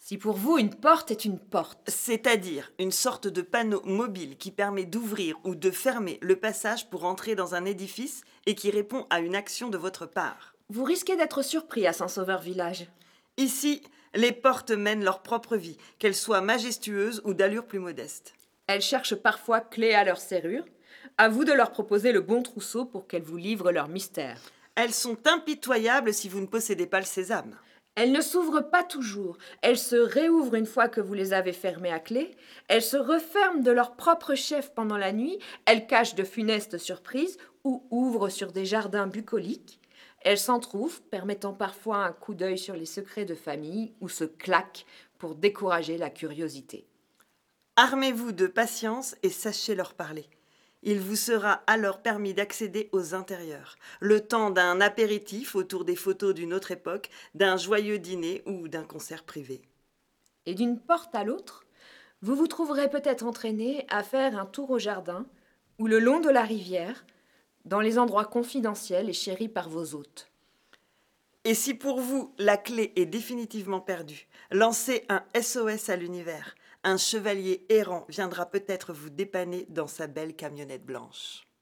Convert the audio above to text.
Si pour vous une porte est une porte, C'est-à-dire une sorte de panneau mobile qui permet d'ouvrir ou de fermer le passage pour entrer dans un édifice et qui répond à une action de votre part. vous risquez d'être surpris à Saint-Sauveur-Village. Ici, les portes mènent leur propre vie, qu'elles soient majestueuses ou d'allure plus modeste. Elles cherchent parfois clé à leur serrure. À vous de leur proposer le bon trousseau pour qu'elles vous livrent leur mystère. Elles sont impitoyables si vous ne possédez pas le sésame. Elles ne s'ouvrent pas toujours. Elles se réouvrent une fois que vous les avez fermées à clé. Elles se referment de leur propre chef pendant la nuit. Elles cachent de funestes surprises ou ouvrent sur des jardins bucoliques. Elles s'entr'ouvrent, permettant parfois un coup d'œil sur les secrets de famille ou se claquent pour décourager la curiosité. Armez-vous de patience et sachez leur parler. Il vous sera alors permis d'accéder aux intérieurs, le temps d'un apéritif autour des photos d'une autre époque, d'un joyeux dîner ou d'un concert privé. Et d'une porte à l'autre, vous vous trouverez peut-être entraîné à faire un tour au jardin ou le long de la rivière, dans les endroits confidentiels et chéris par vos hôtes. Et si pour vous la clé est définitivement perdue, lancez un SOS à l'univers. Un chevalier errant viendra peut-être vous dépanner dans sa belle camionnette blanche.